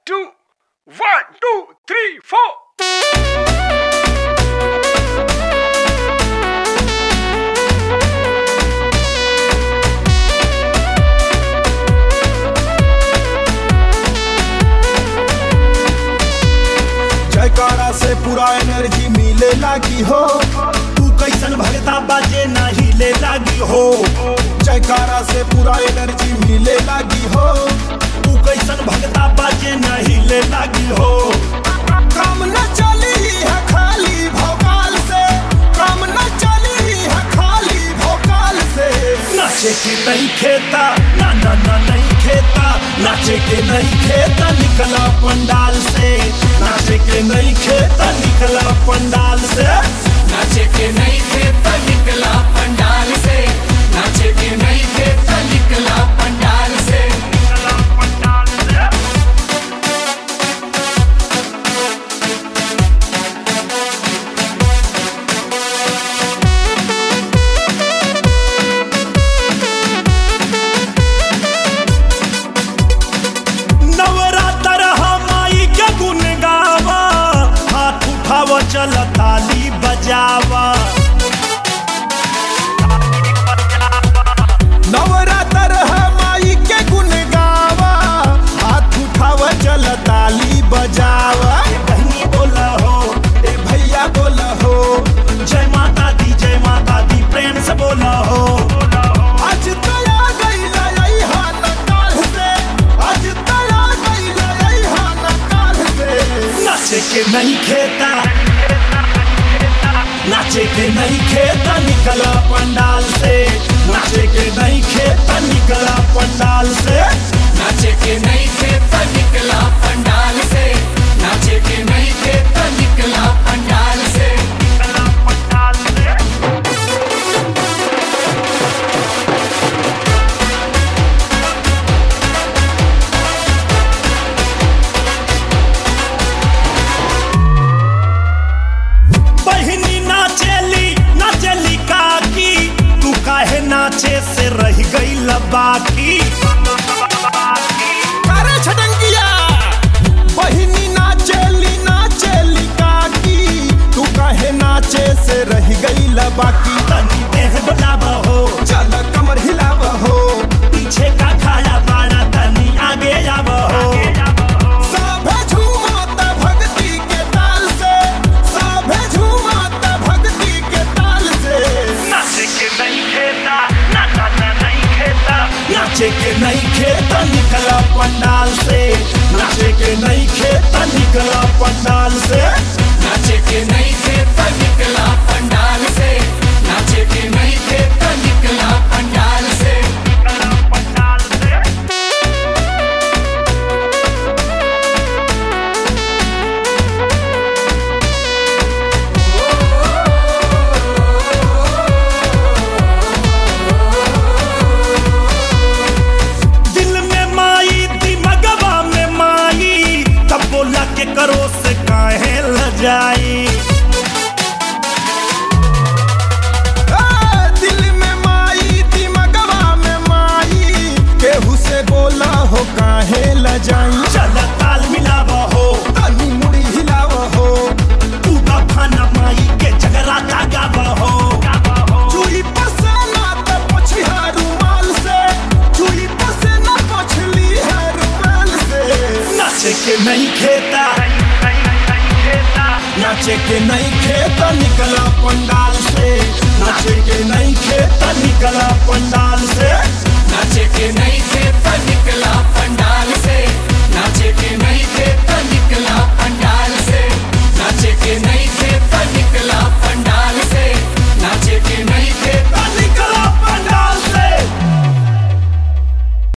two, 1, 2, 3, 4. जयकारा से पूरा एनर्जी मिले लागी हो, तू कैसन भगता बाजे नहीं ले लागी हो। जयकारा से पूरा एनर्जी मिले लागी हो, तू कैसन भगता बाजे नहीं ले लागी हो। काम न चली है खाली भोकाल से, काम न चली है खाली भोकाल से। नाचे के नहीं खेता, ना ना ना नहीं खेता, नाचे के नहीं खेता निकला पंडाल से। नाचे के नहीं खेता निकला पंडाल से। नाचे के नहीं खेता निकला पंडाल से। नाचे के नहीं खेता निकला पंडाल से। चल ताली बजावा, नवरात्र है माई के गुन गावा, हाथ उठावा चल ताली बजावा। ए बहनी बोला हो, ए भैया बोला हो, जय माता दी प्रेम से बोला हो। आज तया गई लई हान काल से, आज तया गई लई हान काल से। नाचे के नहीं खेता, नाचे के नहीं खेता निकला पंडाल से। नाचे के नहीं खेता निकला पंडाल से। नाचे के नहीं खेता निकला पंडाल से। नाचे के नहीं खेता निकला पंडाल से। बहिनी नाचेली काकी, तू काहे नाचे से रह गई बाकी। अरे छटंगिया, बहिनी नाचेली काकी, तू काहे नाचे से रह गई बाकी। तनी देह डोलावा हो, चल कमर हिलावा हो, पीछे का खाड़ा पाड़ा तनी आगे आवा हो। साभे झूमता भक्ति के ताल से, साभे झूमता भक्ति के ताल से। नाचे के नहीं खेता, ना ना ना नहीं खेता, नाचे के नहीं खेता निकला पंडाल से। नाचे के नहीं खेता निकला पंडाल से। नाचे के नहीं खेता निकला पंडाल से। नाचे के नहीं खेता निकला पंडाल से। दिल में माई दिमगवा में माई, तब बोला के करो से काहे लजाई। दिल में माई दिमगवा में माई, केहू से बोला हो काहे लजाई। चल ताल मिलावा हो, तनी मुड़ी हिलावा हो, तू खाना माई के जगराता गावा हो। चूड़ी पसेना त पोछिहा रुमाल से, चूड़ी पसेना पोछली है रुमाल से। नाचे के नहीं खेता, नाचे के नहीं खेता निकला